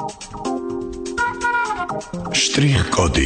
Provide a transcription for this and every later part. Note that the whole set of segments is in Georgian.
Շտրիխ-կոդի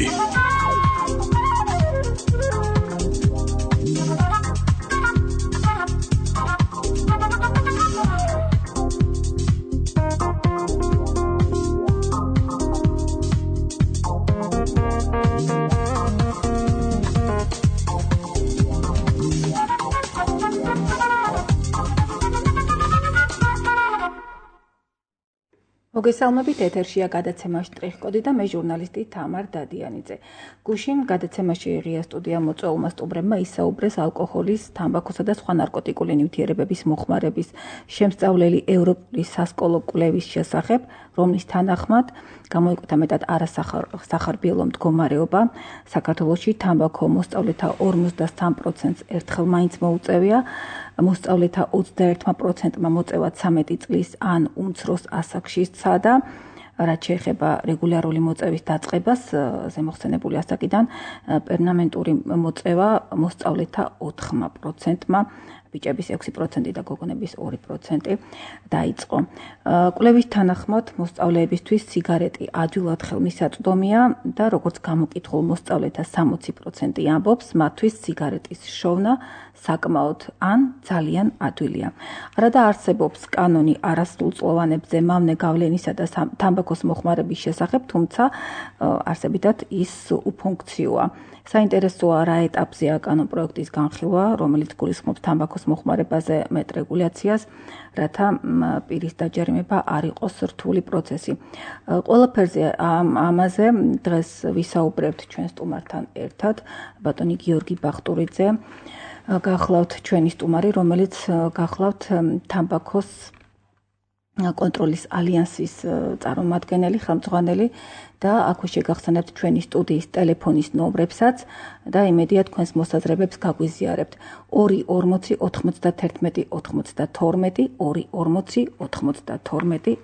მოგესალმებით, ეთერშია გადაცემა შტრიხ-კოდი და მე ჟურნალისტი თამარ დადიანიძე. გუშინ გადაცემაში ღია სტუდია მოწვეულმა სტუმრებმა ისაუბრეს ალკოჰოლის, თამბაქოსა და სხვა ნარკოტიკული ნივთიერებების მოხმარების შემსწავლელი ევროპული სასკოლო კვლევის შესახებ, რომლის თანახმად გამოიკვეთა მეტად არასახარბიელო მდგომარეობა. საქართველოში თამბაქო მოსწავლეთა 53%-ს ერთხელ მაინც მოუწევია, მოსწავლეთა 21%-მა მოწევა 13 წლის ან უმცროს ასაკში სცადა. რაც შეეხება რეგულარული მოწევის დაწყებას, ზემოხსენებული ასაკიდან პერმანენტური მოწევა მოსწავლეთა 4%-მა, ბიჭების 6% და გოგონების 2% დაიწყო. კვლევის თანახმად მოსწავლეებისთვის სიგარეტი ადვილად ხელმისაწვდომია და როგორც გამოკითხულ მოსწავლეთა 60% ამბობს, მათთვის სიგარეტის შოვნა საკმაოდ ან ძალიან ადვილია. არადა არსებობს კანონი არასრულწლოვანებზე მავნე გავლენისა და თამბაქოს მოხმარების შესახებ, თუმცა არსებითად ის უფუნქციოა. საინტერესოა რა ეტაპზეა კანონპროექტის განხილვა, რომელიც გულისხმობს თამბაქოს მოხმარებაზე მეტ რეგულაციას, რათა პირის დაჯერიმება არ იყოს რთული პროცესი. ყველაფერზე ამაზე დღეს ვისაუბრებთ ჩვენ სტუმართან ერთად, ბატონი გიორგი ბახტურიძე, გახლავთ ჩვენი სტუმარი, რომელიც გახლავთ თამბაქოს კონტროლის ალიანსის წარმომადგენელი, ხელმძღვანელი და აქვე შეგახსენებთ ჩვენი სტუდიის ტელეფონის ნომრებსაც და იმედია თქვენს მოსაზრებებს გაგვიზიარებთ. 240 91 92 240 92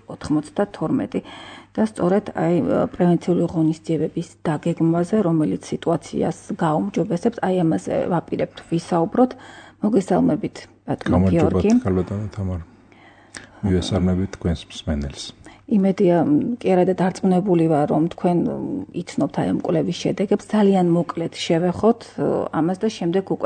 92 და სწორედ აი პრევენციული ღონისძიებების დაგეგმვაზე, რომელიც სიტუაციას გაუმჯობესებს, აი ამაზე ვაპირებთ ვისაუბროთ. მოგესალმებით, ბატონო გიორგი. ბატონო თამარ. მივესალმებით თქვენს მსმენელს. იმედია კი არა და დარწმუნებული ვარ, რომ თქვენ იცნობთ აი ამ კვლევის შედეგებს, ძალიან მოკლედ შევეხოთ ამას და შემდეგ უკვე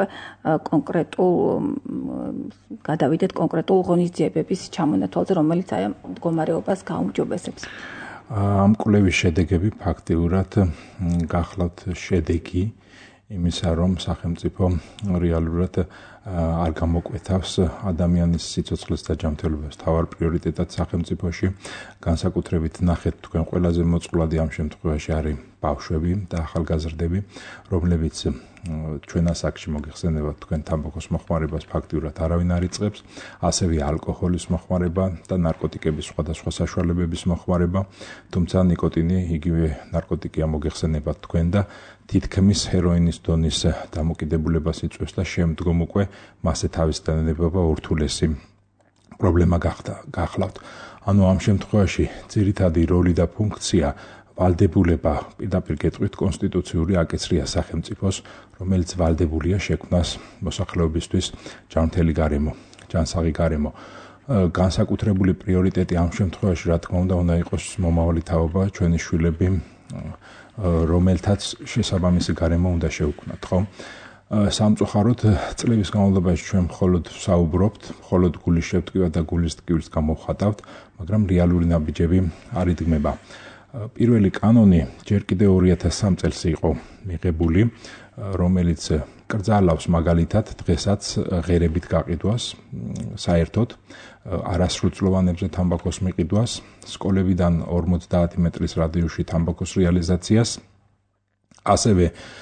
გადავიდეთ კონკრეტულ ღონისძიებების ჩამონათვალზე, რომელიც აი ამ მდგომარეობას გაუმჯობესებს. ამ კვლევის შედეგები ფაქტიურად გახლავთ შედეგი იმისა, რომ სახელმწიფო რეალურად არ გამოკვეთავს ადამიანის სიცოცხლის დაჯამრთელებას. თავარ პრიორიტეტად სახელმწიფოში განსაკუთრებით ნახეთ თქვენ ყველაზე მოწყვლადი ამ შემთხვევაში არის ბავშვები და ახალგაზრდები, რომლებიც ჩვენ ასაკში მოგეხსენებათ თქვენ თამბაქოს მოხმარებას ფაქტიურად არავინ არ იწყებს, ასევე ალკოჰოლის მოხმარება და ნარკოტიკების სხვადასხვა საშუალებების მოხმარება, თუმცა ნიკოტინი იგივე ნარკოტიკია მოგეხსენებათ თქვენ და თითქმის ჰეროინის დონის დამოკიდებულებას იწვევს და შემდგომ უკვე მასზე თავის დანებება ურთულესი პრობლემა გახლავთ. ანუ ამ შემთხვევაში ძირითადი როლი და ფუნქცია ვალდებულება პირდაპირ გეტყვით კონსტიტუციური აკეცრია სახელმწიფოს, რომელიც ვალდებულია შექმნას მოსახლეობისთვის ჯანმრთელი გარემო, ჯანსაღი გარემო. განსაკუთრებული პრიორიტეტი ამ შემთხვევაში რა თქმა უნდა იყოს მომავალი თაობა, ჩვენი შვილები, რომელთაც შესაბამისი გარემო უნდა შევქმნათ, ხო? სამწუხაროდ წლების განმავლობაში ჩვენ მხოლოდ საუბრობთ, მხოლოდ გულის შევტკივა და გულის ტკივილს გამოვხატავთ, მაგრამ რეალური ნაბიჯები არ იდგმება. პირველი კანონი ჯერ კიდევ 2003 წელს იყო მიღებული, რომელიც კრძალავს მაგალითად დღესაც ღერებით გაყიდვას, საერთოდ არასრულწლოვანებზე თამბაქოს მიყიდვას, სკოლებიდან 50 მეტრის რადიუსში თამბაქოს რეალიზაციას, ასევე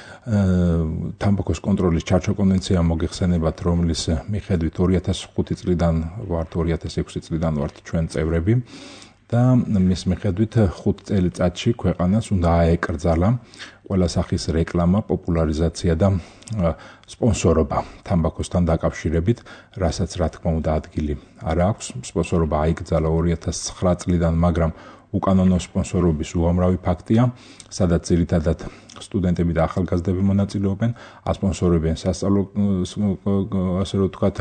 თამბაქოს კონტროლის ჩარჩო კონვენცია მოგეხსენებათ, რომლის მიხედვით 2005 წლიდან ვართ 2006 წლიდან ვართ ჩვენ წევრები და მის მიხედვით 5 წელიწადში ქვეყანას უნდა აეკრძალა ყველა სახის რეკლამა, პოპულარიზაცია და სპონსორობა თამბაქოსთან დაკავშირებით, რასაც რა თქმა უნდა ადგილი არ აქვს. სპონსორობა აიკრძალა 2009 წლიდან, მაგრამ უკანონო სპონსორობის უამრავი ფაქტია, სადაც ძირითადად სტუდენტები და ახალგაზრდები მონაწილეობენ, ასპონსორებენ სასწავლო ასე რომ ვთქვათ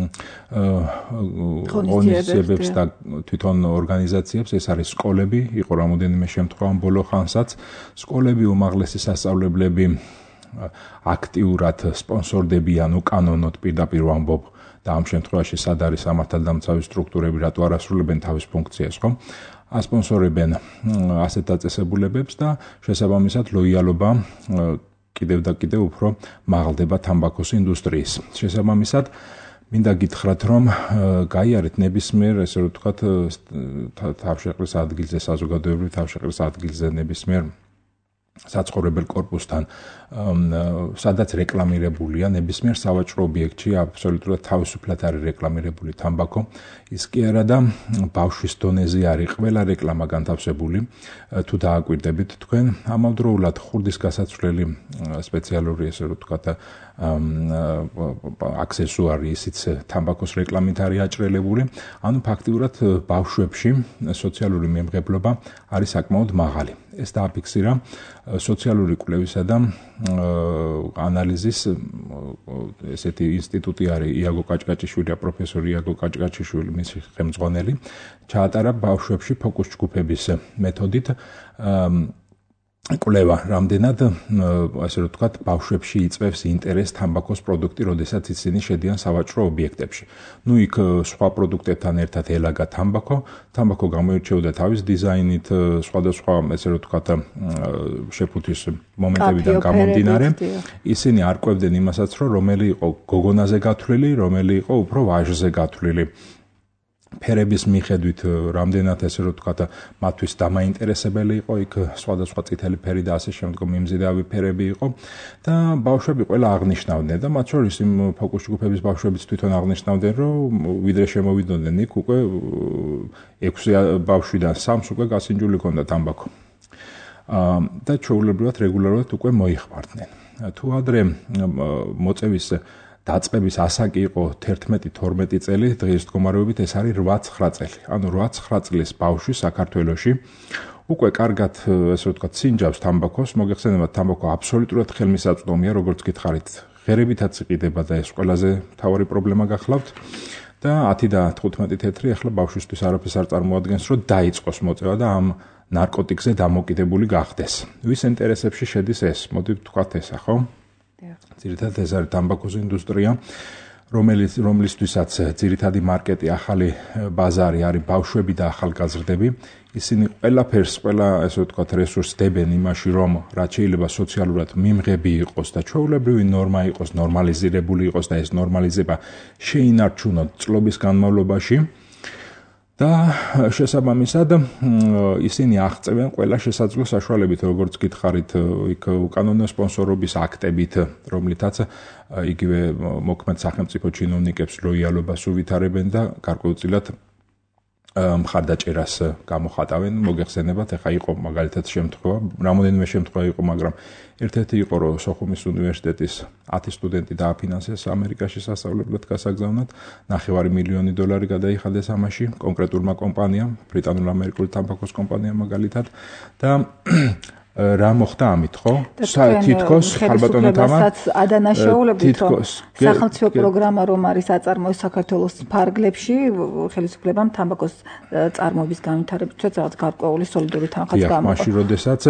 ღონისძიებებს და თვითონ ორგანიზაციებს. ეს არის სკოლები, იყო რამოდენიმე შემთხვევა ბოლო ხანსაც. სკოლები, უმაღლესი სასწავლებლები აქტიურად სპონსორდებიან უკანონოდ პირდაპირ ვამბობ და ამ შემთხვევაში სად არის სამართალდამცავი სტრუქტურები, რატო არ ასრულებენ თავის ფუნქციას, ხო? ასპონსორებენ ასეთ დაწესებულებებს და შესაბამისად ლოიალობა კიდევ და კიდევ უფრო მაღლდება თამბაქოს ინდუსტრიის. შესაბამისად მინდა გითხრათ, რომ გაიარეთ ნებისმიერ, ესე რომ ვთქვათ, თავშეყრის ადგილზე, საზოგადოებრივ თავშეყრის ადგილზე ნებისმიერ საცხოვრებელ კორპუსთან, სადაც რეკლამირებულია ნებისმიერ სავაჭრო ობიექტში, აბსოლუტურად თავისუფლად არის რეკლამირებული თამბაქო. ის კი არა და ბავშვის დონეზე არის ყველა რეკლამა განთავსებული. თუ დააკვირდებით თქვენ, ამავდროულად ხურდის გასაცვლელი სპეციალური, ესე რომ ვთქვათ, აქსესუარი ისიც თამბაქოს რეკლამით არის აჭრელებული. ანუ ფაქტიურად ბავშვებში სოციალური მემღებლობა არის საკმაოდ მაღალი. ეს დააფიქსირა სოციალური კვლევისა და ანალიზის ესეთი ინსტიტუტი არის იაგო კაჭკაჭიშვილი, პროფესორი იაგო კაჭკაჭიშვილი, მისი ხელმძღვანელი, ჩაატარა ბავშვებში ფოკუს ჯგუფების მეთოდით კვლევა, რამდენად ასე რომ ვთქვათ, ბავშვებში იწვევს ინტერესს თამბაქოს პროდუქტი, როდესაც ისინი შედიან სავაჭრო ობიექტებში. ნუ იქ სხვა პროდუქტებთან ერთად ელაგა თამბაქო. თამბაქო გამოირჩეოდა თავის დიზაინით, სხვადასხვა ასე რომ ვთქვათ, შეფუთვის მომენტებიდან გამომდინარე. ისინი არ ყვებდნენ იმასაც, რომ რომელი იყო გოგონაზე გათვლილი, რომელი იყო უფრო ვაჟზე გათვლილი. ფერების მიხედვით რამდენად ესე რომ ვთქვათ, მათთვის დამაინტერესებელი იყო იქ სხვადასხვა წითელი ფერი და ასე შემდგომ მიმზიდავი ფერები იყო და ბავშვები ყველა აღნიშნავდნენ და მათ შორის იმ ფოკუს ჯგუფების ბავშვებიც თვითონ აღნიშნავდნენ, რომ ვიდრე შემოვიდოდნენ იქ უკვე 6 ბავშვიდან 3-ს უკვე გასინჯული ჰქონდა თამბაქო. და ჩვეულებრივად რეგულარულად უკვე მოიხმარდნენ. თუ ადრე მოწევის დაწყების ასაკი იყო 11-12 წელი, დღის მდგომარეობით ეს არის 8-9 წელი. ანუ 8-9 წლის ბავშვი საქართველოში უკვე კარგად, ასე ვთქვათ, სინჯავს თამბაქოს, მოგეხსენებათ, თამბაქო აბსოლუტურად ხელმისაწვდომია, როგორც გითხარით, ღერებითაც იყიდება და ეს ყველაზე მთავარი პრობლემა გახლავთ. და 10 და 15 თეთრი ახლა ბავშვისთვის არაფერს არ წარმოადგენს, რომ დაიწყოს მოწევა და ამ ნარკოტიკზე დამოკიდებული გახდეს. ვის ინტერესებში შედის ეს? მოდი ვთქვათ ესა, ხო? ძირითადად ეს არის თამბაქოს ინდუსტრია, რომლისთვისაც ძირითადი მარკეტი, ახალი ბაზარი არის ბავშვები და ახალგაზრდები. ისინი ყველაფერს, ყველა ესე ვთქვათ, რესურსს დებენ იმაში, რომ რაც შეიძლება სოციალურად მიმღები იყოს და ჩვეულებრივი ნორმა იყოს, ნორმალიზირებული იყოს და ეს ნორმალიზება შეინარჩუნოთ წლების განმავლობაში. და შესაბამისად ისინი აღწევენ ყველა შესაძლო საშუალებით, როგორც გითხარით, იქ უკანონო სპონსორობის აქტებით, რომლითაც იგივე მოქმედ სახელმწიფო ჩინოვნიკებს ლოიალობას უვითარებენ და გარკვეულწილად მხარდაჭერას გამოხატავენ. მოგეხსენებათ, ეხა იყო მაგალითად შემთხვევა, რამოდენიმე შემთხვევა იყო, მაგრამ ერთ-ერთი იყო, რომ სოხუმის უნივერსიტეტის 10 სტუდენტი დააფინანსეს ამერიკაში სასწავლებლად გასაგზავნად, $900,000 გადაიხადეს ამაში კონკრეტულმა კომპანიამ, ბრიტანულ-ამერიკული თამბაქოს კომპანიამ მაგალითად და რა მოხდა ამით, ხო? თითქოს ხალბატონო თამარ ადანაშაულებთ, რომ სახელმწიფო პროგრამა რომ არის აწარმოეს საქართველოს ფარგლებში, ხელისუფლებამ თამბაქოს წარმოების განვითარებისთვის რაღაც გარკვეული სოლიდური თანხაც გამოყო. მაშინ როდესაც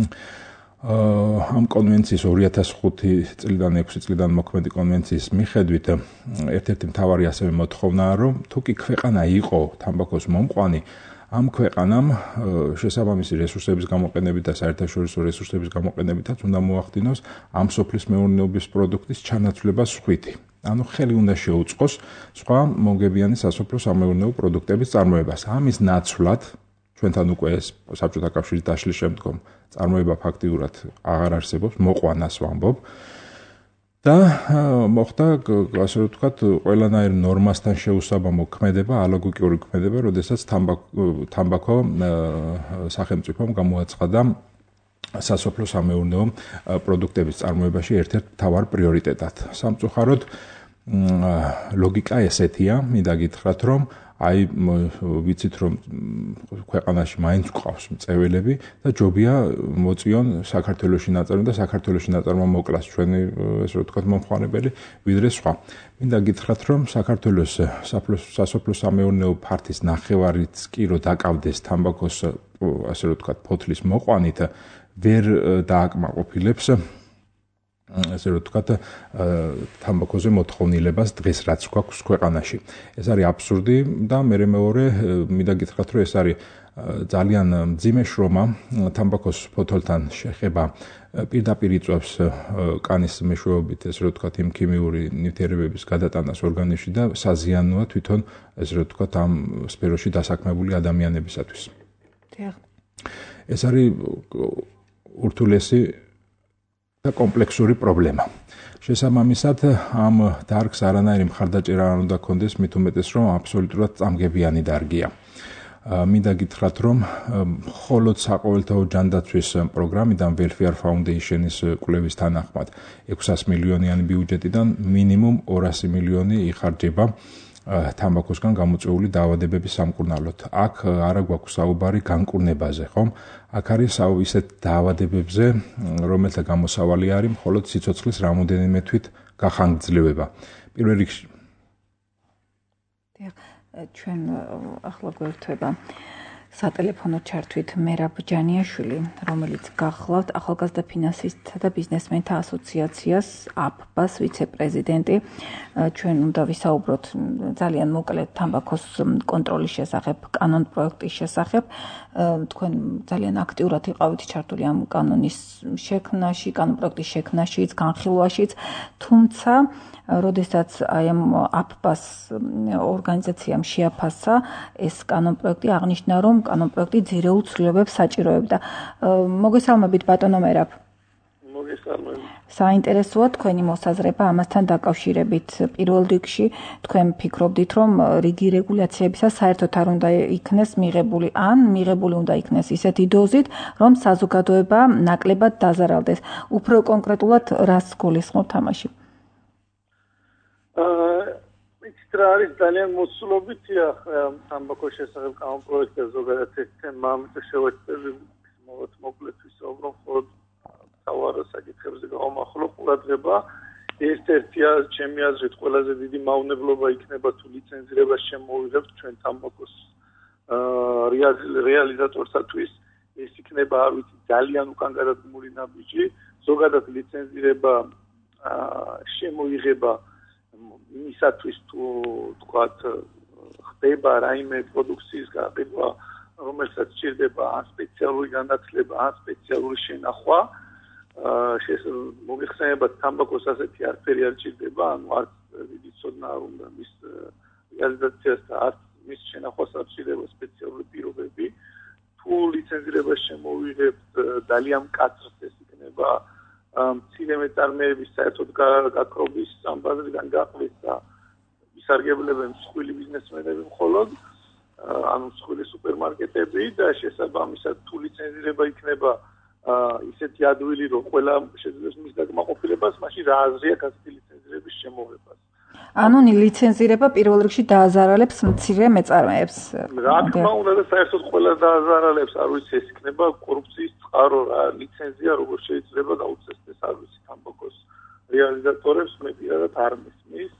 ამ კონვენციის 2005 წლიდან 6 წლიდან მოქმედი კონვენციის მიხედვით ერთ-ერთი მთავარი ასევე მოთხოვნაა, რომ თუ კი ქვეყანა იყო თამბაქოს მომყვანი, ამ ქვეყანამ შესაბამისი რესურსების გამოყენებით და საერთაშორისო რესურსების გამოყენებითაც უნდა მოახდინოს ამ სოფლის მეურნეობის პროდუქტის ჩანაცვლება სხვითი. ანუ ხელი უნდა შეუწყოს სხვა მომგებიანი სასოფლო სამეურნეო პროდუქტების წარმოებას. ამის ნაცვლად ჩვენთან უკვე ეს საბჭოთა კავშირის დაშლის შემდგომ წარმოება ფაქტიურად აღარ არსებობს, მოყვანას ვამბობ. და მოხდა, ასე რომ ვთქვათ, ყველანაირ ნორმასთან შეუსაბამო ქმედება, ალოგიკური ქმედება, როდესაც თამბაქო სახელმწიფომ გამოაცხადა სასოფლო სამეურნეო პროდუქტების წარმოებაში ერთ-ერთ მთავარ პრიორიტეტად. სამწუხაროდ ლოგიკა ესეთია, მინდა გითხრათ, რომ აი ვიცით რომ ქვეყანაში მაინც ყავს მწეველები და ჯობია მოწიონ საქართველოში ნაწარმო და საქართველოში ნაწარმო მოკლას ჩვენი ესე ვთქვათ მომხმარებელი ვიდრე სხვა. მინდა გითხრათ რომ საქართველოს სასოფლო-სამეურნეო ფართის ნახევარიც კი რო დაკავდეს თამბაქოს ასე ვთქვათ ფოთლის მოყვანით ვერ დააკმაყოფილებს ასე ვთქვათ თამბაქოზე მოთხოვნილებას დღეს რაც გვაქვს ქვეყანაში. ეს არის აბსურდი და მეორე მინდა გითხრათ რომ ეს არის ძალიან მძიმე შრომა თამბაქოს ფოთოლთან შეხება პირდაპირ იწვევს კანის მეშვეობით ესე ვთქვათ იმ ქიმიური ნივთიერებების გადატანას ორგანიზმში და საზიანოა თვითონ ესე ვთქვათ ამ სფეროში დასაქმებული ადამიანებისათვის. ეს არის ურთულესი და კომპლექსური პრობლემა. შესაბამისად, ამ დარგს არანაირი მხარდაჭერა არ უნდა კონდეს, მით უმეტეს რომ აბსოლუტურად წამგებიანი დარგია. მინდა გითხრათ რომ მხოლოდ საყოველთაო ჯანდაცვის პროგრამიდან Welfare Foundation-ის კვლევის თანახმად 600 მილიონიანი ბიუჯეტიდან მინიმუმ 200 მილიონი იხარჯება თამბაქოსგან გამოწვეული დაავადებების სამკურნალოდ. აქ არა გვაქვს საუბარი განკურნებაზე, ხომ? აქ არის ისეთ დაავადებებზე, რომელთა გამოსავალი არის მხოლოდ სიცოცხლის რამოდენიმე თვით გახანგრძლივება. პირველ რიგში ჩვენ ახლა გვერდება სატელეფონო ჩართვით მერაბ ჯანიაშვილი, რომელიც გახლავთ ახალგაზრდა ფინანსისტთა და ბიზნესმენთა ასოციაციას აფბას ვიცე-პრეზიდენტი. ჩვენ უნდა ვისაუბროთ ძალიან მოკლედ თამბაქოს კონტროლის შესახებ, კანონ პროექტის შესახებ. თქვენ ძალიან აქტიურად იყავით ჩართული ამ კანონის შექმნაში, კანონ პროექტის შექმნაშიც, განხილვაშიც, თუმცა როდესაც აი ამ აფბას ორგანიზაციამ შეაფასა ეს კანონ პროექტი, აღნიშნა რომ კანონ პროექტი ძირეულ ცვლილებებს საჭიროებდა. მოგესალმებით ბატონო მერაბ. მოგესალმებით. საინტერესოა თქვენი მოსაზრება ამასთან დაკავშირებით. პირველ რიგში თქვენ ფიქრობდით რომ რიგი რეგულაციებისა საერთოდ არ უნდა იქნეს მიღებული ან მიღებული უნდა იქნეს ისეთი დოზით, რომ საზოგადოება ნაკლებად დაზარალდეს. უფრო კონკრეტულად რას გულისხმობთ ამაში? ის არის ძალიან მოსულობითია თამბაქოს შესახებ კანონ პროექტზე ზოგადად ეს თემა, ამიტომ შევეცდები მოკლედ ვისაუბრო მხოლოდ თავარ საკითხებზე გავამახვილო ყურადღება. ერთ-ერთი ჩემი აზრით ყველაზე დიდი მავნებლობა იქნება თუ ლიცენზირებას შემოვიღებთ ჩვენ თამბაქოს რეალიზატორსათვის. ეს იქნება არ ვიცი ძალიან უკან გადადგმული ნაბიჯი. ზოგადად ლიცენზირება შემოიღება იმისათვის თუ თქვათ ხდება რაიმე პროდუქციის გაყიდვა, რომელსაც სჭირდება ან სპეციალური განათლება, ან სპეციალური შენახვა. მოგეხსენებათ თამბაქოს ასეთი არაფერი არ სჭირდება, ანუ არც დიდი ცოდნა არ უნდა მის რეალიზაციას და არც მის შენახვას არ სჭირდება სპეციალური პირობები. თუ ლიცენზირებას შემოვიღებთ ძალიან მკაცრს ეს იქნება მცირე მეწარმეების საერთოდ გაქრობის ამ ბაზრიდან გაყრის და ისარგებლებენ მსხვილი ბიზნესმენები მხოლოდ, ანუ მსხვილი სუპერმარკეტები და შესაბამისად თუ ლიცენზირება იქნება ისეთი ადვილი, რომ ყველა შეძლებს მის დაკმაყოფილებას, მაშინ რა აზრი აქვს ასეთი ლიცენზირების შემოღებას? ანუ ლიცენზირება პირველ რიგში დააზარალებს მცირე მეწარმეებს. რა თქმა უნდა და საერთოდ ყველა დააზარალებს, არ ვიცი ეს იქნება კორუფციის წყარო რა, ლიცენზია როგორ შეიძლება დაუწესდეს, არ ვიცი თამბაქოს რეალიზატორებს მე პირადად არ მისმის.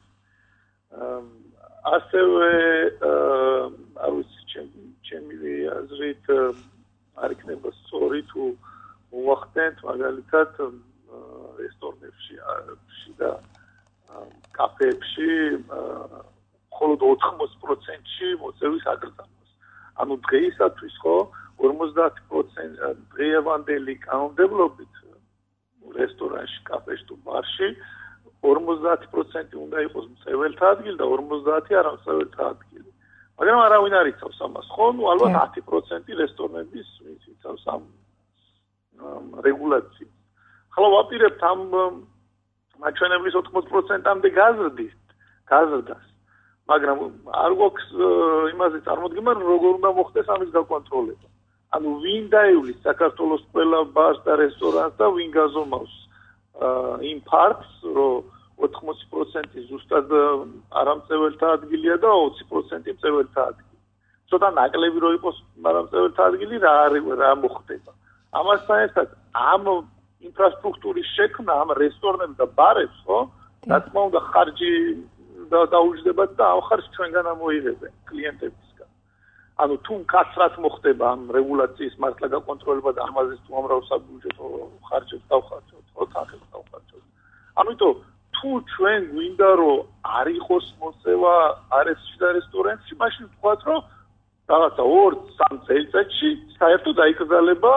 ასევე არ ვიცი ჩემი აზრით არ იქნება სწორი თუ მოახდენთ მაგალითად რესტორნებში და კაფეებში მხოლოდ 80%-ში მოწევის აკრძალვას. ანუ დღეისათვის ხო 50% დღევანდელი კანონმდებლობით რესტორანში, კაფეში თუ ბარში 50% უნდა იყოს მწეველთა ადგილი და 50% არ მწეველთა ადგილი. მაგრამ არავინ არ იცავს ამას, ხო? ნუ ალბათ 10% რესტორნების იცავს ამ რეგულაციას. ხოლო ვაპირებთ ამ მაჩვენებლის 80%-ამდე გაზრდას. მაგრამ არ გვაქვს იმაზე წარმოდგენა, როგორ უნდა მოხდეს ამის გაკონტროლება. ანუ ვინ დაივლის საქართველოს ყველა ბარს და რესტორანს და ვინ გაზომავს იმ ფაქტს, რომ 80% ზუსტად არამწეველთა ადგილია და 20% მწეველთა ადგილი. ცოტა ნაკლები რო იყოს არამწეველთა ადგილი, რა მოხდება. ამასთან ერთად ამ ინფრასტრუქტურის შექმნა, ამ რესტორნებს და ბარებს, ხო? რა თქმა უნდა, ხარჯი დაუჯდებათ და ამ ხარჯს ჩვენგან ამოიღებენ კლიენტებისგან. ანუ თუ მკაცრად მოხდება ამ რეგულაციის მართლა გაკონტროლება და ამაზე თუ ამრავ საბიუჯეტო ხარჯებს დავხარჯოთ, ხო, თანხებს დავხარჯოთ. ამიტომ თუ ჩვენ გვინდა რომ არ იყოს მოწევა არესში და რესტორანში, მაშინ ვთქვათ რომ რაღაცა 2-3 წელიწადში საერთოდ აიკრძალება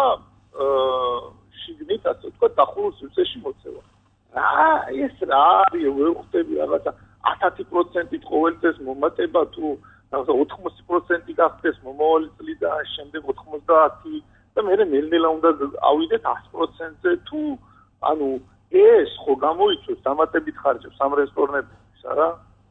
შიგნით ასე ვთქვათ დახურულ სივრცეში მოწევა. ეს რა არის, ვერ ხვდები რაღაცა 10% ყოველ წელს მომატება თუ რაღაცა 80% გახდეს მომავალი წლიდან შემდეგ 90 და მე ნელ-ნელა უნდა ავიდეთ 100%-ზე თუ ანუ ეს ხო გამოიწვევს დამატებით ხარჯებს ამ რესტორნებისთვის არა?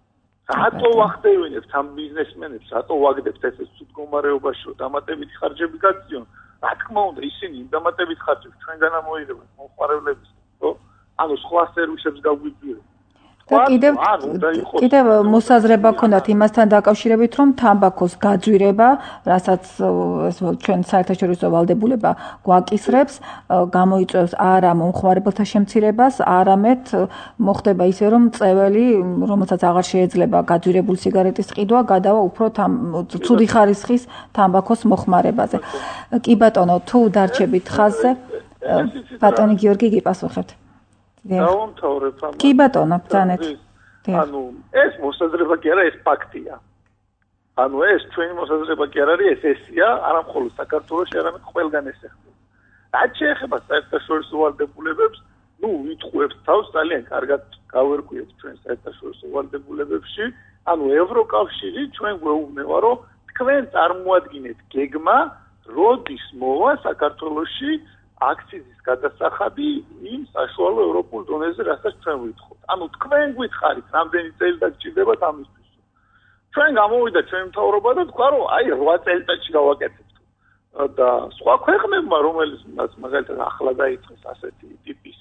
რატო ვახდევინებთ ამ ბიზნესმენებს, რატო ვაგდებთ ეს ცუდ მდგომარეობაში რომ დამატებით ხარჯები გაწიონ? რა თქმა უნდა ისინი იმ დამატებით ხარჯებს ჩვენგან ამოიღებენ მომხმარებლებისგან, ხო? ანუ სხვა სერვისებს გაგვიძიებენ. და კიდევ მოსაზრება ქონდათ იმასთან დაკავშირებით, რომ თამბაქოს გაძვირება, რასაც ჩვენ საერთაშორისო ვალდებულება გვაკისრებს, გამოიწვევს არა მომხმარებელთა შემცირებას, არამედ მოხდება ისე, რომ მწეველი, რომელსაც აღარ შეეძლება გაძვირებული სიგარეტის ყიდვა, გადავა უფრო ცუდი ხარისხის თამბაქოს მოხმარებაზე. კი ბატონო, თუ დარჩებით ხაზზე, ბატონი გიორგი გიპასუხებთ. დავამთავრებ ამ. კი ბატონო, ბრძანეთ. ანუ ეს მოსაზრება კი არა, ეს ფაქტია. ანუ ეს ჩვენი მოსაზრება კი არ არის, ეს ესია, არა მხოლოდ საქართველოში, არამედ ყველგან ეს ეხება. რაც შეეხება საერთაშორისო ვალდებულებებს, ვიტყუებთ თავს ძალიან კარგად გავერკვიეთ ჩვენ საერთაშორისო ვალდებულებებში, ანუ ევროკავშირი ჩვენ გვეუბნება, რომ თქვენ წარმოადგინეთ გეგმა, როდის მოვა საქართველოში აქციზის გადასახადი იმ საშუალო ევროპულ დონეზე, რასაც ჩვენ ვიტყოთ. ანუ თქვენ გვითხარით, რამდენი წელი დაგჭირდებათ ამისთვის. ჩვენ გამოვიდა ჩვენ მთავრობა და თქვა, რომ აი 8 წელიწადში გავაკეთებთ. და სხვა ქვეყნებმა, რომელიც მაგალითად ახლა დაიწყეს ასეთი ტიპის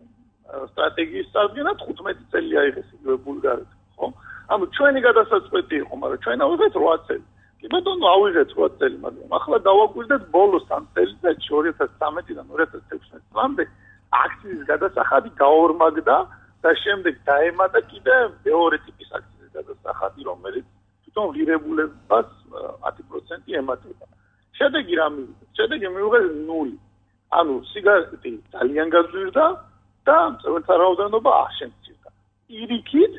სტრატეგიის წარდგენა 15 წელი აიღეს იგივე ბულგარეთს, ხო? ანუ ჩვენი გადასაწყვეტი იყო, მაგრამ ჩვენ ავიღეთ 8 წელი. კი ბატონო, ავიღეთ 8 წელი, მაგრამ ახლა დავაკვირდეთ ბოლოს 3 წელიწადში 2013-დან 2016 წლამდე აქციზის გადასახადი გაორმაგდა და შემდეგ დაემატა კიდე მეორე ტიპის აქციზის გადასახადი, რომელიც თვითონ ღირებულებას 10% ემატება. შედეგი რა მივიღეთ? შედეგი მივიღეთ 0. ანუ სიგარეტი ძალიან გაძვირდა და მწვერვალთა რაოდენობა არ შემცირდა. პირიქით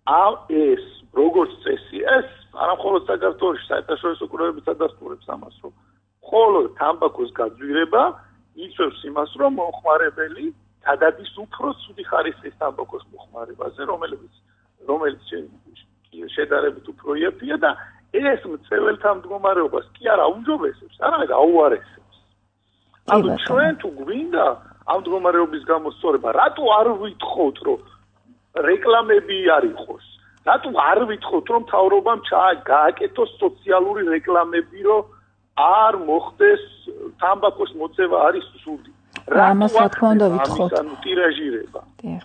ეს როგორც წესი ეს არა მხოლოდ საქართველოში საერთაშორისო კვლევები ადასტურებს ამას, რომ მხოლოდ თამბაქოს გაძვირება იწვევს იმას, რომ მომხმარებელი გადადის უფრო ცუდი ხარისხის თამბაქოს მოხმარებაზე, რომელიც შედარებით უფრო იაფია და ეს მწვერვალთა მდგომარეობას კი არა აუმჯობესებს, არამედ აუარესებს. ანუ ჩვენ თუ გვინდა ამ მდგომარეობის გამოსწორება, რატო არ ვითხოვთ, რომ რეკლამები არ იყოს? რატო არ ვითხოვთ, რომ მთავრობამ გააკეთოს სოციალური რეკლამები, რომ არ მოხდეს თამბაქოს მოწევა არის ცუდი? ამას რა თქმა უნდა ვითხოვთ. ანუ ტირაჟირება.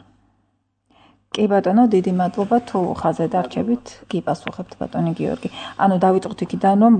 კი ბატონო, დიდი მადლობა თუ ხაზე დარჩებით, გიპასუხებთ ბატონი გიორგი. ანუ დავიწყოთ იქიდან, რომ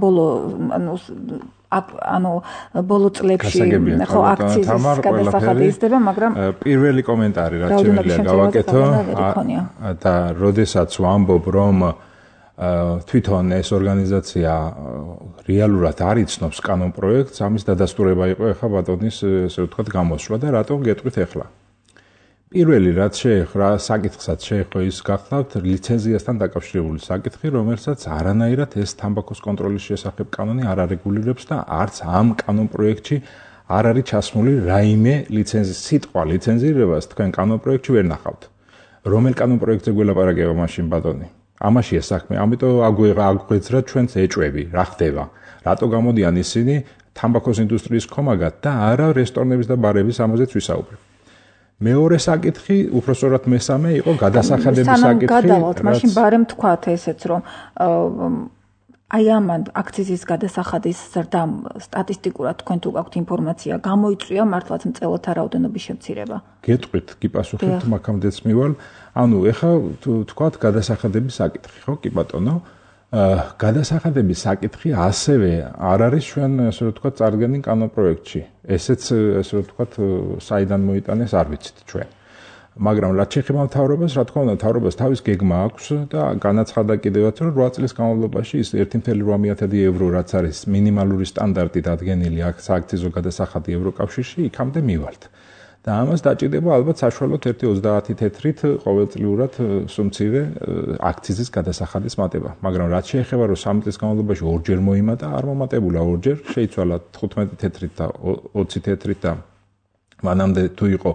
ბოლო წლებში ხო აქციზის გადასახადი იზრდება, მაგრამ პირველი კომენტარი რაც შემიძლია გავაკეთო და როდესაც ვამბობ, რომ თვითონ ეს ორგანიზაცია რეალურად არ იცნობს კანონპროექტს, ამის დადასტურება იყო ახლა ბატონის ესე ვთქვათ გამოსვლა და რატომ გეტყვით ახლა? პირველი რაც შეეხება საკითხსაც შეეხება ის გახლავთ ლიცენზიასთან დაკავშირებული საკითხი, რომელსაც არანაირად ეს თამბაქოს კონტროლის შესახებ კანონი არ არეგულირებს და არც ამ კანონპროექტში არ არის ჩასმული რაიმე სიტყვა ლიცენზირებას თქვენ კანონპროექტში ვერ ნახავთ. რომელ კანონპროექტზე გველაპარაკება მაშინ ბატონი? ამაშია საქმე, ამიტომ აგვეძრა ჩვენც ეჭვები, რა ხდება? რატო გამოდიან ისინი თამბაქოს ინდუსტრიის ხომაგად და არა რესტორნების და ბარების ამაზეც ვისაუბრებ. მეორე საკითხი, უпроსწორად მესამე იყო გადასახადების საკითხი. გადავალთ, მაშინ ბარემ თქვათ ესეც, რომ აი ამან აქციზის გადასახადის ზრდამ სტატისტიკურად თქვენ თუ გაქვთ ინფორმაცია, გამოიწვია მართლაც მწელოთა რაოდენობის შემცირება? გეტყვით, გიპასუხებთ, მაგამდეც მივალ. ანუ ეხლა თქვათ გადასახადების საკითხი, ხო, კი ბატონო? გადასახადების საკითხი ასევე არ არის ჩვენ, ასე ვთქვათ, წარდგენილ კანონპროექტში. ესეც, ასე ვთქვათ, საიდან მოიტანეს, არ ვიცით ჩვენ. მაგრამ რაც შეეხება მთავრობას, რა თქმა უნდა, მთავრობას თავის გეგმა აქვს და განაცხადა კიდევაც, რომ 8 წლის განმავლობაში ის 1.8 ევრო, რაც არის მინიმალური სტანდარტი დადგენილი სააქციზო გადასახადი ევროკავშირში, იქამდე მივალთ. და ამას დაჭირდება ალბათ საშუალოდ 1.30 თეთრით ყოველწლიურად სუმცირე აქციზის გადასახადის მატება. მაგრამ რაც შეეხება, რომ 3 წლის განმავლობაში ორჯერ მოიმატა, არ მომატებულა ორჯერ, შეიცვალა 15 თეთრით და 20 თეთრით და მანამდე თუ იყო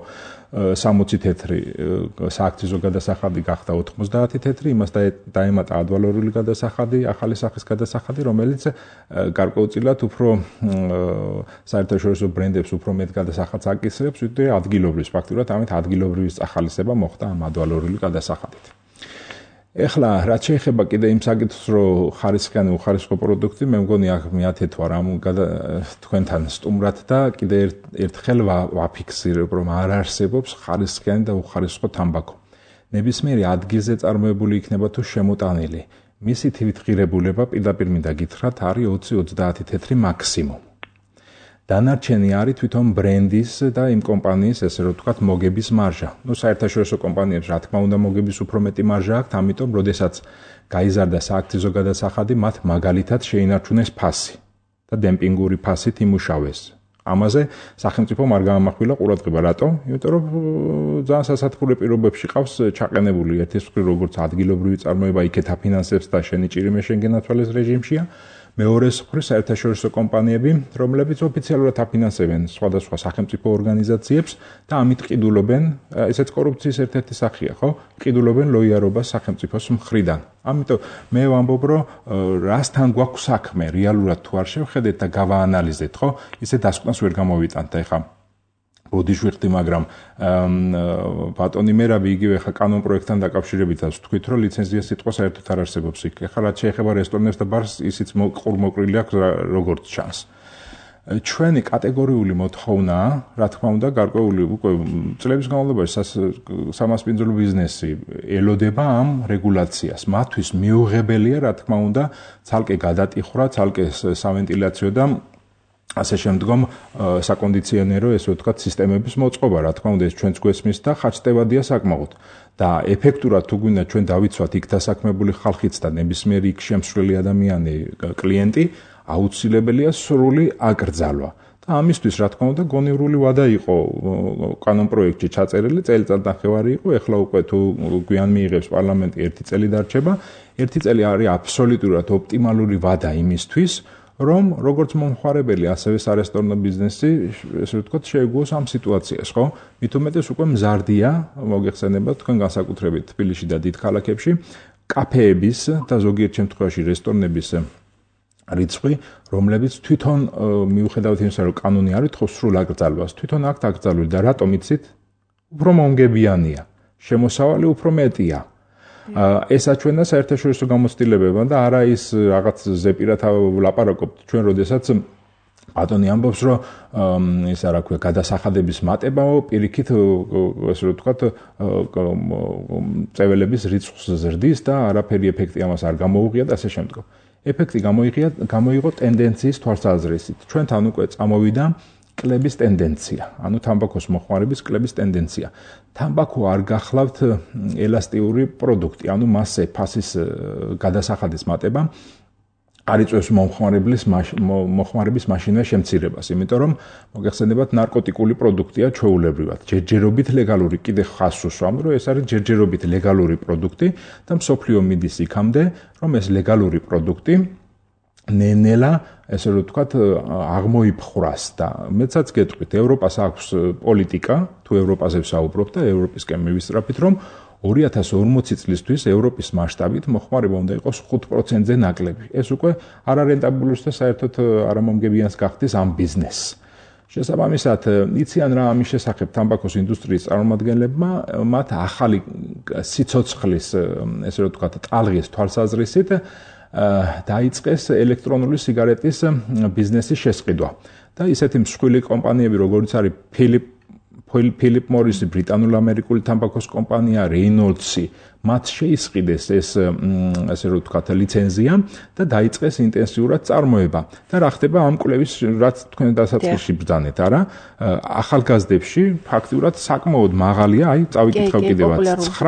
60 თეთრი სააქციზო გადასახადი გახდა 90 თეთრი, იმას დაემატა ადვალორული გადასახადი, ახალი სახის გადასახადი, რომელიც გარკვეულწილად უფრო საერთაშორისო ბრენდებს უფრო მეტ გადასახადს აკისრებს, ვიდრე ადგილობრივს. ფაქტურად ამით ადგილობრივის წახალისება მოხდა ამ ადვალორული გადასახადით. ეხლა რაც შეეხება კიდე იმ საკითხს, რომ ხარისხიანი უხარისხო პროდუქტი, მე მგონი აქ მეათეთ ვარ ამ თქვენთან სტუმრად და კიდე ერთხელ ვაფიქსირებ, რომ არ არსებობს ხარისხიანი და უხარისხო თამბაქო. ნებისმიერი ადგილზე წარმოებული იქნება თუ შემოტანილი. მისი თვითღირებულება პირდაპირ მინდა გითხრათ, არის 20-30 თეთრი მაქსიმუმ. დანარჩენი არის თვითონ ბრენდის და იმ კომპანიის, ესე რომ ვთქვათ, მოგების მარჟა. საერთაშორისო კომპანიებს, რა თქმა უნდა, მოგების უფრო მეტი მარჟა აქვთ, ამიტომ, როდესაც გაიზარდა სააქციზო გადასახადი, მათ მაგალითად შეინარჩუნეს ფასი და დემპინგური ფასით იმუშავეს. ამაზე სახელმწიფომ არ გაამახვილა ყურადღება, რატო? იმიტომ რომ ძალიან სასათბურე პირობებში ყავს ჩაყენებული ერთის მხრივ როგორც ადგილობრივი წარმოება იქეთ აფინანსებს და შენი ჭირიმე შენგენათვალის რეჟიმშია. მეორეს მხრივ საერთაშორისო კომპანიები, რომლებიც ოფიციალურად აფინანსებენ სხვადასხვა სახელმწიფო ორგანიზაციებს და ამით ყიდულობენ, ესეც კორუფციის ერთ-ერთი სახეა, ხო? ყიდულობენ ლოიალობას სახელმწიფოს მხრიდან. ამიტომ მე ვამბობ, რომ რასთან გვაქვს საქმე, რეალურად თუ არ შევხედეთ და გავაანალიზეთ, ხო? ისე დასკვნას ვერ გამოვიტანთ ახლა. ბოდიშვიხდი, მაგრამ ბატონი მერაბი იგივე ხა კანონ პროექტთან დაკავშირებითაც თქვით, რომ ლიცენზია სიტყვა საერთოდ არ არსებობს იქ. ახლა რაც შეეხება რესტორნებს და ბარს, ისიც ყურმოყრილი აქვს როგორც ჩანს. ჩვენი კატეგორიული მოთხოვნაა, რა თქმა უნდა, გარკვეული უკვე წლების განმავლობაში სამასპინძლო ბიზნესი ელოდება ამ რეგულაციას. მათთვის მიუღებელია, რა თქმა უნდა, ცალკე გადატიხრა, ცალკე სავენტილაციო და ასე შემდგომ საკონდიციონერო, ესე ვთქვათ, სისტემების მოწყობა, რა თქმა უნდა, ეს ჩვენც გვესმის და ხარჯდებადია საკმაოდ. და ეფექტურად თუ გვინდა ჩვენ დავიცვათ იქ დასაქმებული ხალხიც და ნებისმიერი იქ შემსვლელი ადამიანი, კლიენტი, აუცილებელია სრული აკრძალვა. და ამისთვის, რა თქმა უნდა, გონივრული ვადა იყო კანონპროექტში ჩაწერილი, წელიწადნახევარი იყო, ეხლა უკვე თუ გვიან მიიღებს პარლამენტი 1 წელი დარჩება, 1 წელი არის აბსოლუტურად ოპტიმალური ვადა იმისთვის, რომ როგორც მომხმარებელი, ასევე სარესტორნო ბიზნესი, ესე ვთქვათ, შეეგუოს ამ სიტუაციას, ხო? მით უმეტეს უკვე მზარდია, მოგეხსენებათ თქვენ განსაკუთრებით თბილისში და დიდ ქალაქებში, კაფეების და ზოგიერთ შემთხვევაში რესტორნების რიცხვი, რომლებიც თვითონ მიუხედავად იმისა, რომ კანონი არ ითხოვს სრულ აკრძალვას, თვითონ აქვთ აკრძალული და რატომ იცით? უფრო მომგებიანია, შემოსავალი უფრო მეტია. ეს აჩვენა საერთაშორისო გამოცდილებებმა და არა ის რაღაც ზეპირად ვლაპარაკობთ ჩვენ, როდესაც ბატონი ამბობს, რომ ისა რა ქვია, გადასახადების მატება პირიქით, ასე ვთქვათ, წეველების რიცხვს ზრდის და არაფერი ეფექტი ამას არ გამოუღია და ასე შემდგომ. ეფექტი გამოიღო ტენდენციის თვალსაზრისით. ჩვენთან უკვე წამოვიდა კლების ტენდენცია, ანუ თამბაქოს მოხმარების კლების ტენდენცია. თამბაქო არ გახლავთ ელასტიური პროდუქტი, ანუ მასზე ფასის გადასახადის მატება არ იწვევს მოხმარების მაშინვე შემცირებას, იმიტომ რომ მოგეხსენებათ ნარკოტიკული პროდუქტია ჩვეულებრივად. ჯერჯერობით ლეგალური, კიდე ხაზს უსვამ, რომ ეს არის ჯერჯერობით ლეგალური პროდუქტი და მსოფლიო მიდის იქამდე, რომ ეს ლეგალური პროდუქტი ნენელა, ესე რომ ვთქვათ, აღმოიფხვრას და მეცაც გეტყვით, ევროპას აქვს პოლიტიკა, თუ ევროპაზე ვსაუბრობ და ევროპისკენ მივისწრაფით, რომ 2040 წლისთვის ევროპის მასშტაბით მოხმარება უნდა იყოს 5%-ზე ნაკლები. ეს უკვე არარენტაბულურს და საერთოდ არამომგებიანს გახდის ამ ბიზნესს. შესაბამისად, იციან რა ამის შესახებ თამბაქოს ინდუსტრიის წარმომადგენლებმა, მათ ახალი სიცოცხლის, ესე რომ ვთქვათ, ტალღის თვალსაზრისით დაიწყეს ელექტრონული სიგარეტის ბიზნესის შესყიდვა. და ისეთი მსხვილი კომპანიები, როგორც არის Philip Morris, ბრიტანულ-ამერიკული თამბაქოს კომპანია, Reynolds-ი, მათ შეისყიდეს ეს ასე რომ ვთქვათ ლიცენზია და დაიწყეს ინტენსიურად წარმოება. და რა ხდება ამ კვლევის რაც თქვენ დასაწყისში ბრძანეთ, არა? ახალგაზრდებში ფაქტიურად საკმაოდ მაღალია, აი წავიკითხავ კიდევაც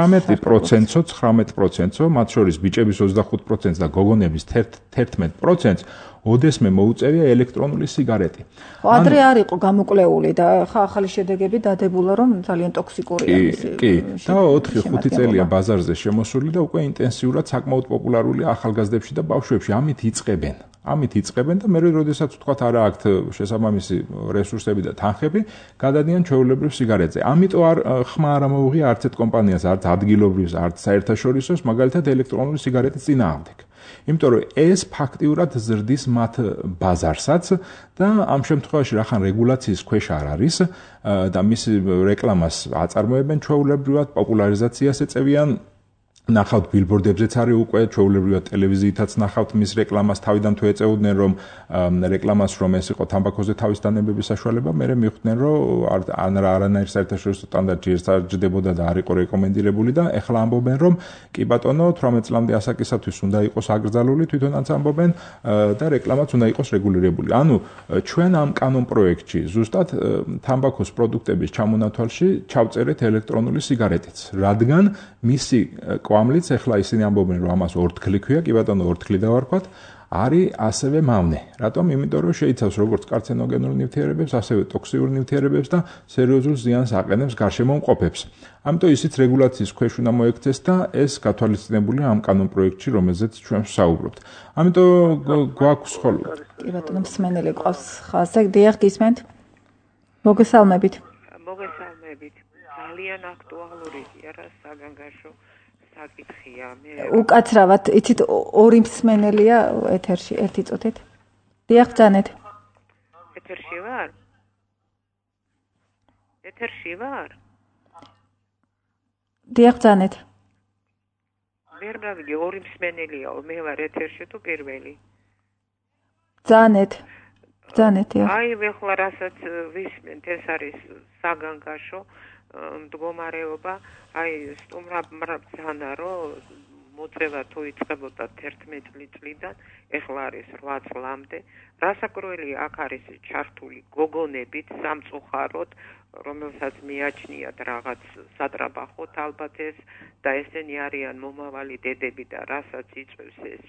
19%, მათ შორის ბიჭების 25% და გოგონების 11%. ოდესმე მოუწევია ელექტრონული სიგარეტი. ადრე არ იყო გამოკვლეული და ახალი შედეგები დადებულა რომ ძალიან ტოქსიკურია მისი. კი, და 4-5 წელია ბაზარზე შემოსული და უკვე ინტენსიურად საკმაოდ პოპულარულია ახალგაზრდებში და ბავშვებში. ამით იწყებენ და მე როდესაც ვთქვათ არა აქვთ შესაბამისი რესურსები და თანხები, გადადიან ჩვეულებრივ სიგარეტზე. ამიტომ ხმა არ ამოუღია არც ერთ კომპანიას, არც ადგილობრივს, არც საერთაშორისოს, მაგალითად ელექტრონული სიგარეტის წინააღმდეგ. იმიტომ რომ ეს ფაქტიურად ზრდის მათ ბაზარსაც და ამ შემთხვევაში რახან რეგულაციის ქვეშ არ არის და მის რეკლამას აწარმოებენ ჩვეულებრივად, პოპულარიზაციას ეწევიან. ნახავთ ბილბორდებზეც არის უკვე ჩვეულებრივად ტელევიზიითაც ნახავთ მის რეკლამას, თავიდან თუ ეწეოდნენ რომ რეკლამას რომ ეს იყო თამბაქოზე თავის დანებების საშუალება, მერე მიხვდნენ რომ არანაირ საერთაშორისო სტანდარტში არ ჯდებოდა და არ იყო რეკომენდირებული და ეხლა ამბობენ რომ კი ბატონო 18 წლამდე ასაკისათვის უნდა იყოს აკრძალული, თვითონაც ამბობენ და რეკლამაც უნდა იყოს რეგულირებული. ანუ ჩვენ ამ კანონ პროექტში ზუსტად თამბაქოს პროდუქტების ჩამონათვალში ჩავწერეთ ელექტრონული სიგარეტიც, რადგან მისი კვამლიც ეხლა ისინი ამბობენ რომ ამას ორთქლი ქვია, კი ბატონო ორთქლი დავარქვათ, არის ასევე მავნე. რატომ? იმიტომ რომ შეიცავს როგორც კარცინოგენურ ნივთიერებებს, ასევე ტოქსიურ ნივთიერებებს და სერიოზულ ზიანს აყენებს გარშემო მყოფებს. ამიტომ ისიც რეგულაციის ქვეშ უნდა მოექცეს და ეს გათვალისწინებულია ამ კანონ პროექტში, რომელზეც ჩვენ ვსაუბრობთ. ამიტომ გვაქვს ხოლმე. კი ბატონო, მსმენელი ყავს ხაზზე, დიახ, გისმენთ? მოგესალმებით. ძალიან აქტუალურია რა საგანგაშო საკითხია. უკაცრავად, იცით ორი მსმენელია ეთერში, ერთი წუთით. დიახ, ბრძანეთ. ეთერში ვარ? დიახ, ბრძანეთ. ვერ გავიგე, ორი მსმენელია, მე ვარ ეთერში თუ პირველი? ბრძანეთ, დიახ. აი, ეხლა რასაც ვისმენთ, ეს არის საგანგაშო მდგომარეობა, აი სტუმრებთან რომ მოწევა თუ იწყებოდა 11 წლიდან, ეხლა არის 8 წლამდე. რასაკვირველია, აქ არის ჩართული გოგონებით სამწუხაროდ, რომელსაც მიაჩნიათ რაღაც სატრაბახოთ ალბათ ეს და ესენი არიან მომავალი დედები და რასაც იწევს ეს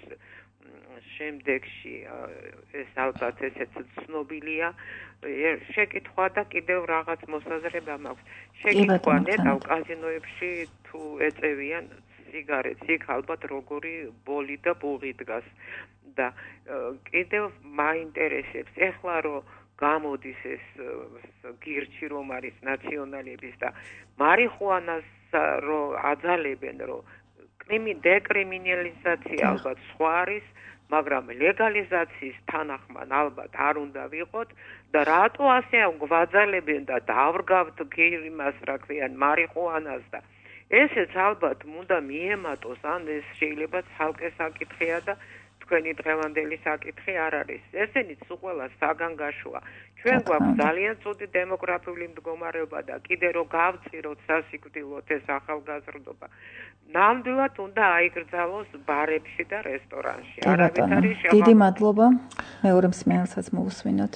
შემდეგში ეს ალბათ ესეც ცნობილია. შეკითხვა და კიდევ რაღაც მოსაზრება მაქვს. შეკითხვა ნეტავ კაზინოებში თუ ეწევიან სიგარეტს, იქ ალბათ როგორი ბოლი და ბუღი დგას და კიდევ მაინტერესებს ეხლა რომ გამოდის ეს გირჩი რომ არის ნაციონალების და მარიხუანას რომ აძალებენ რომ დეკრიმინალიზაცია ალბათ სხვა არის, მაგრამ ლეგალიზაციის თანახმად ალბათ არ უნდა ვიყოთ და რატო ასე გვაძალებენ და დავრგავთ იმას რა ქვიან მარიხუანას და ესეც ალბათ უნდა მიემატოს, ან ეს შეიძლება ცალკე საკითხია და თქვენი დღევანდელი საკითხი არ არის. ესენიც ყველა საგანგაშოა. ჩვენ გვაქვს ძალიან ცუდი დემოგრაფიული მდგომარეობა და კიდე რომ გავწიროთ სასიკვდილოდ ეს ახალგაზრდობა. ნამდვილად უნდა აიგრძალოს ბარებში და რესტორანში. დიდი მადლობა. მეორე მსმენელსაც მოვუსმინოთ.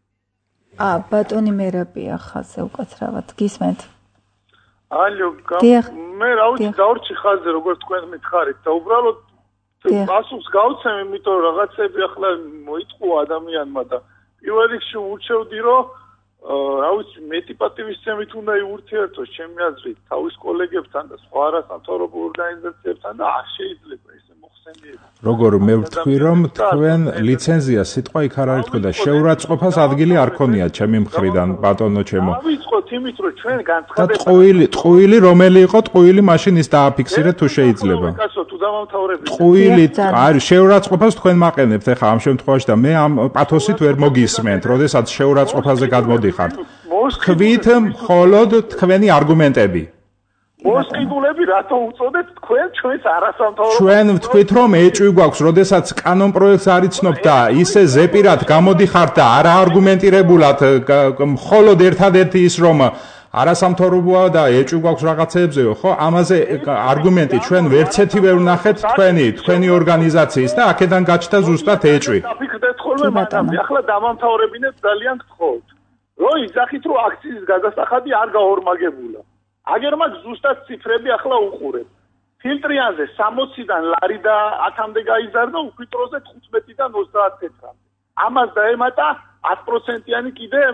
ბატონი მერაბია ხაზზე უკაცრავად. გისმენთ? ალო, მე რა ვიცი, დავრჩი ხაზზე, როგორც თქვენ მითხარით და უბრალოდ პასუხს გავცემ, იმიტომ რომ რაღაცები ახლა მოიწყო ადამიანმა და პირველ რიგში ურჩევდი, რომ რა ვიცი, მეტი პატივისცემით უნდა იურთიერთოს ჩემი აზრით თავის კოლეგებთან და სხვა არასამთავრობო ორგანიზაციებთან და არ შეიძლება ესე მოხსენიება. როგორ მე ვთქვი, რომ თქვენ ლიცენზია სიტყვა იქ არ არის თქვა და შეურაცხყოფას ადგილი არ ქონია ჩემი მხრიდან, ბატონო ჩემო. ავიწყოთ იმით, რომ ჩვენ განცხადება და ტყუილი რომელი იყო, ტყუილი მაშინ ის დააფიქსირეთ თუ შეიძლება. კაცო, თუ დამამთავრებია. ტყუილი არის შეურაცხყოფას თქვენ მაყენებთ ახლა ამ შემთხვევაში და მე ამ პათოსით ვერ მოგისმენთ, როდესაც შეურაცხყოფაზე გადმოდიხართ. თქვით მხოლოდ თქვენი არგუმენტები. მოსყიდულები რატო უწოდეთ თქვენ ჩვენს არასამთავრობო ჩვენ ვთქვით რომ ეჭვი გვაქვს, როდესაც კანონ პროექტს არ იცნობთ და ისე ზეპირად გამოდიხართ და არა არგუმენტირებულად, მხოლოდ ერთადერთი ის რომ არასამთავრობოა და ეჭვი გვაქვს რაღაცეებზეო, ხო? ამაზე არგუმენტი ჩვენ ვერცეთი ვერ ვნახეთ თქვენი ორგანიზაციის და აქედან გაჩნდა ზუსტად ეჭვი. დაფიქრდეთ ხოლმე მაგრამ ახლა დამამთავრებინეთ ძალიან გთხოვთ. რომ იძახით რომ აქციის გადასახადი არ გაორმაგებულა. აგერ მაგ ზუსტად ციფრები ახლა უყურებ. ფილტრიანზე 60-დან ლარი და 10-მდე გაიზარდა, უქვითროზე 15-დან 34-მდე. ამას დაემატა 10%-იანი კიდე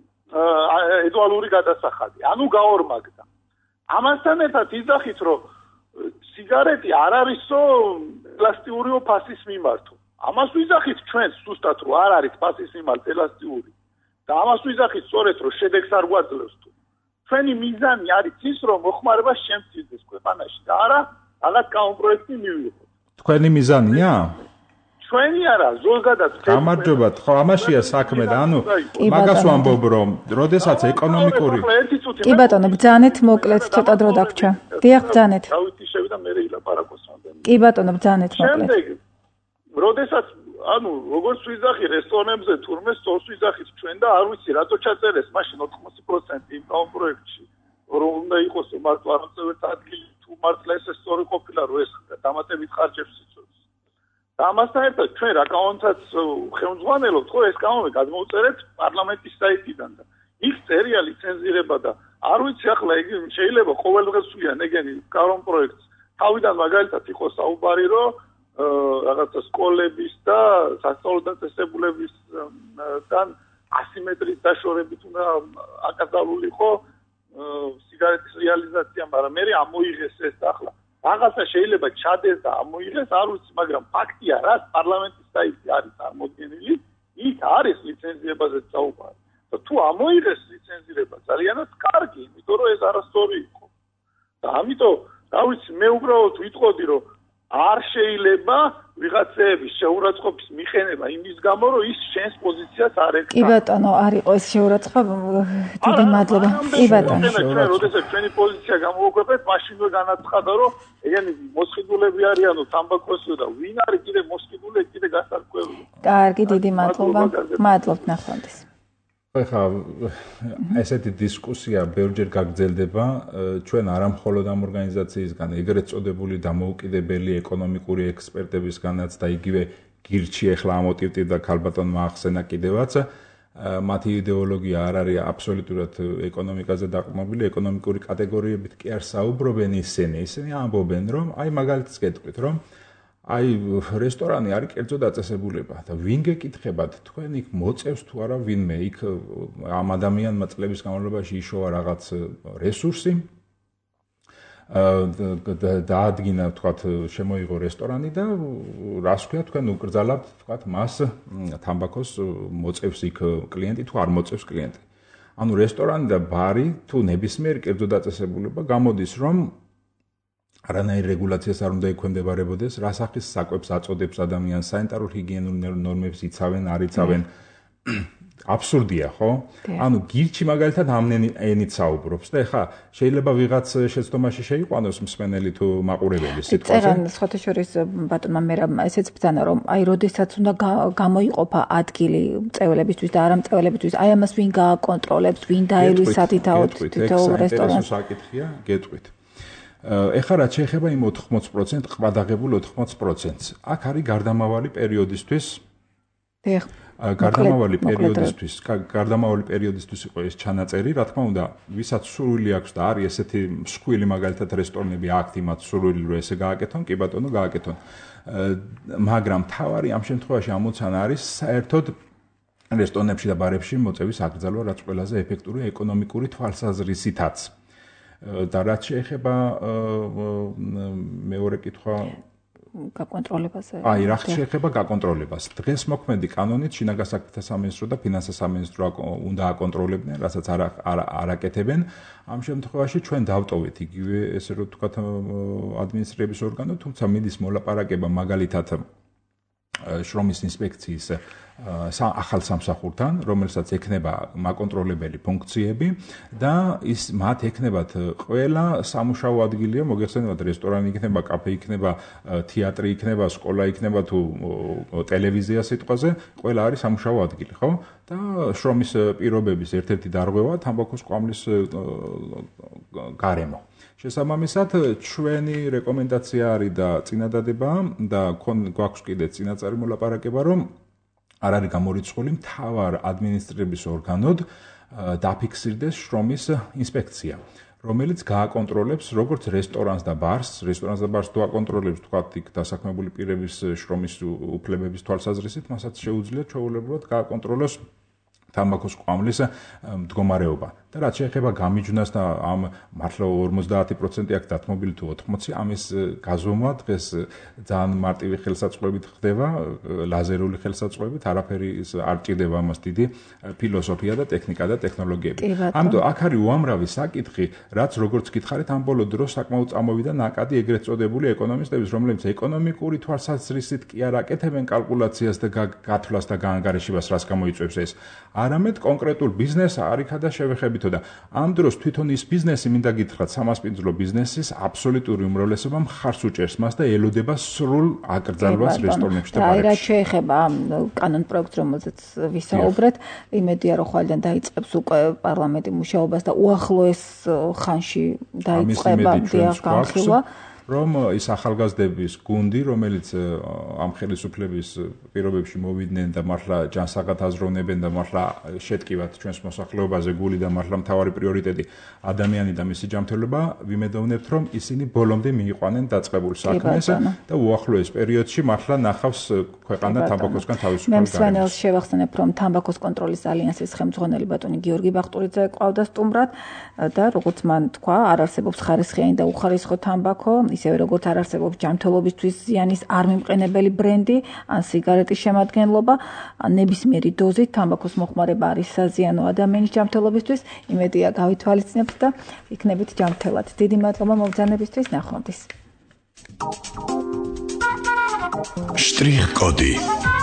ედუალური გადასახადი. ანუ გაორმაგდა. ამასთან ერთად იძახით რომ სიგარეტი არ არისო ელასტიურიო ფასის მიმართო. ამას ვიძახით ჩვენ ზუსტად რომ არ არის ფასის მიმართ ელასტიური. და ამას ვიძახით სწორედ რომ შედეგს არ გვაძლევს თუ. ჩვენი მიზანი არის ის რომ მოხმარება შემცირდეს ქვეყანაში და არა რაღაც კანონპროექტი მივიღოთ. თქვენი მიზანია? ჩვენი არა, ზოგადად. გამარჯობათ, ხო, ამაშია საქმე და ანუ მაგას ვამბობ რომ როდესაც ეკონომიკური კი ბატონო, ბრძანეთ მოკლედ, ცოტა დრო დაგვრჩა. დიახ, ბრძანეთ. დავითიშები და მე ილაპარაკოს რამდენი. კი ბატონო, ბრძანეთ მოკლედ. შემდეგ როდესაც ანუ როგორც ვიზახი რესტორნებზე თურმე სწორს ვიზახით ჩვენ და არ ვიცი რატო ჩაწერეს მაშინ 80% იმ კანონპროექტში რომ უნდა იყოს მარტო არამწევერთ ადგილი თუ მართლა ეს სწორი ყოფილა რომ ეს დამატებით ხარჯებს იწვევს. და ამასთან ერთად ჩვენ რა კანონსაც ხელმძღვანელობთ ხო ეს კანონი გადმოვწერეთ პარლამენტის საიტიდან და იქ წერია ლიცენზირება და არ ვიცი ახლა იგი შეიძლება ყოველდღეს ვიან ეგენი კანონპროექტს თავიდან მაგალითად იყოს საუბარი რომ რაღაცა სკოლების და სასწავლო დაწესებულებისგან ასიმეტრიის დაშორებით უნდა აკრძალულიყო სიგარეტის რეალიზაცია, მაგრამ მე ამოიღეს ეს ახლა. რაღაცა შეიძლება ჩადეს და ამოიღეს, არ ვიცი, მაგრამ ფაქტია, რაც პარლამენტის საიტი არის წარმოდგენილი, იქ არის ლიცენზირებაზე საუბარი. და თუ ამოიღეს ლიცენზირება ძალიანაც კარგი, იმიტომ რომ ეს არასწორი იყო. და ამიტომ, რა ვიცი, მე უბრალოდ ვიტყოდი, რომ არ შეიძლება ვიღაცების შეურაცხყოფის მიყენება იმის გამო, რომ ის შენს პოზიციას არ ეკრა. კი ბატონო, არ იყო ეს შეურაცხყოფა. დიდი მადლობა. კი ბატონო. როდესაც ჩვენი პოზიცია გამოვაკვეთეთ, მაშინვე განაცხადა, რომ ეგენი მოსყიდულები არიანო თამბაქოსიო და ვინ არის კიდე მოსყიდული, კიდე გასარკვევია. კარგი, დიდი მადლობა. მადლობთ ნახვამდის. ხა ესეთი დისკუსია ბევრჯერ გაგრძელდება ჩვენ არა მხოლოდ ამ ორგანიზაციისგან, ეგრეთ წოდებული დამოუკიდებელი ეკონომიკური ექსპერტებისგანაც და იგივე გირჩი ახლა ამოტივტი და ქალბატონმა ახსენა კიდევაც მათი იდეოლოგია არ არის აბსოლუტურად ეკონომიკაზე დაყრდნობილი, ეკონომიკური კატეგორიებით კი არ საუბრობენ ისინი ამბობენ რომ აი მაგალითს გეტყვით რომ აი რესტორანი არის კერძო დაწესებულება და ვინ გეკითხებათ თქვენ იქ მოწევს თუ არა ვინმე იქ ამ ადამიანმა წლების განმავლობაში იშოვა რაღაც რესურსი დაადგინა თქვათ შემოიღო რესტორანი და რას ქვია თქვენ უკრძალავთ თქვათ მას თამბაქოს მოწევს იქ კლიენტი თუ არ მოწევს კლიენტი ანუ რესტორანი და ბარი თუ ნებისმიერი კერძო დაწესებულება გამოდის რომ არანაირ რეგულაციას არ უნდა ექვემდებარებოდეს, რა სახის საკვებს აწოდებს ადამიანს, სანიტარულ ჰიგიენურ ნორმებს იცავენ, არ იცავენ. აბსურდია, ხო? ანუ გირჩი მაგალითად ამ ენით საუბრობს და ეხა შეიძლება ვიღაც შეცდომაში შეიყვანოს მსმენელი თუ მაყურებელი სიტყვაზე. წერან სხვათა შორის ბატონმა მე ესეც ბრძანა რომ აი როდესაც უნდა გამოიყოფა ადგილი მწველებისთვის და არამწველებისთვის, აი ამას ვინ გააკონტროლებს, ვინ დაელვის სათითაოდ თითოეულ რესტორანს. საკითხია, გეტყვით. ეხლა რაც შეეხება იმ 80% ყბადაღებულ 80%-ს. აქ არის გარდამავალი პერიოდისთვის. დიახ. გარდამავალი პერიოდისთვის იყო ეს ჩანაწერი, რა თქმა უნდა, ვისაც სურვილი აქვს და არის ესეთი მსხვილი მაგალითად რესტორნები აქვთ იმათ სურვილი რომ ესე გააკეთონ, კი ბატონო, გააკეთონ. მაგრამ თავარი ამ შემთხვევაში ამოცანა არის საერთოდ რესტორნებში და ბარებში მოწევის აკრძალვა, რაც ყველაზე ეფექტურია ეკონომიკური თვალსაზრისითაც. და რაც შეეხება მეორე კითხვა გაკონტროლებაზე. აი, რა შეეხება გაკონტროლებას. დღეს მოქმედი კანონით შინაგან საქმეთა სამინისტრო და ფინანსთა სამინისტრო უნდა აკონტროლებდნენ, რასაც არ აკეთებენ. ამ შემთხვევაში ჩვენ დავტოვეთ იგივე ესე რომ თქვათ ადმინისტრების ორგანო, თუმცა მიდის მოლაპარაკება მაგალითად შრომის ინსპექციის ახალ სამსახურთან, რომელსაც ექნება მაკონტროლებელი ფუნქციები და ის მათ ექნებათ ყველა სამუშაო ადგილია, მოგეხსენებათ რესტორანი იქნება, კაფე იქნება, თეატრი იქნება, სკოლა იქნება თუ ტელევიზია სიტყვაზე, ყველა არის სამუშაო ადგილი, ხო? და შრომის პირობების ერთ-ერთი დარღვევა თამბაქოს კვამლის გარემო. შესაბამისად, ჩვენი რეკომენდაცია არის და წინადადება და გვაქვს კიდე წინაწარი მოლაპარაკება, რომ არ არის გამორიცხული მთავარ ადმინისტრების ორგანოდ დაფიქსირდეს შრომის ინსპექცია, რომელიც გააკონტროლებს როგორც რესტორანს და ბარს თუ აკონტროლებს თქვათ იქ დასაქმებული პირების შრომის უფლებების თვალსაზრისით, მასაც შეუძლია ჩვეულებრივად გააკონტროლოს თამბაქოს კვამლის მდგომარეობა. და რაც შეეხება გამიჯვნას და ამ მართლა 50% აქ დათმობილი თუ 80, ამის გაზომვა დღეს ძალიან მარტივი ხელსაწყოებით ხდება, ლაზერული ხელსაწყოებით, არაფერი არ ჭირდება ამას დიდი ფილოსოფია და ტექნიკა და ტექნოლოგიები. ამიტომ აქ არის უამრავი საკითხი, რაც როგორც გითხარით, ამ ბოლო დროს საკმაოდ წამოვიდა ნაკადი ეგრეთ წოდებული ეკონომისტების, რომლებიც ეკონომიკური თვალსაზრისით კი არ აკეთებენ კალკულაციას და გათვლას და გაანგარიშებას, რას გამოიწვევს ეს, არამედ კონკრეტულ ბიზნესს არიქა და შევეხებითო და ამ დროს თვითონ ის ბიზნესი მინდა გითხრათ, სამასპინძლო ბიზნესის აბსოლუტური უმრავლესობა მხარს უჭერს მას და ელოდება სრულ აკრძალვას რესტორნებში და ბარებში. რაც შეეხება კანონ პროექტს, რომელზეც ვისაუბრეთ, იმედია რომ ხვალიდან დაიწყებს უკვე პარლამენტი მუშაობას და უახლოეს ხანში დაიწყება განხილვა. რომ ის ახალგაზრდების გუნდი, რომელიც ამ ხელისუფლების პირობებში მოვიდნენ და მართლა ჯანსაღად აზროვნებენ და მართლა შეტკივათ ჩვენს მოსახლეობაზე გული და მართლა მთავარი პრიორიტეტი ადამიანი და მისი ჯანმრთელობა, ვიმედოვნებთ, რომ ისინი ბოლომდე მიიყვანენ დაწყებულ საქმეს და უახლოეს პერიოდში მართლა ნახავს ქვეყანა თამბაქოსგან თავისუფალ გარემოს. მე მსვენელს შევახსენებ, რომ თამბაქოს კონტროლის ალიანსის ხელმძღვანელი ბატონი გიორგი ბახტურიძე ყავდა სტუმრად და როგორც მან თქვა, არ არსებობს ხარისხიანი და უხარისხო თამბაქო, ისევე როგორც არ არსებობს ჯანმრთელობისთვის ზიანის არ მიმყენებელი ბრენდი ან სიგარეტის შემადგენლობა, ნებისმიერი დოზით თამბაქოს მოხმარება არის საზიანო ადამიანის ჯანმრთელობისთვის. იმედია გავითვალისწინებთ და იქნებით ჯანმრთელად. დიდი მადლობა მობრძანებისთვის, ნახვამდის. Штрих-коди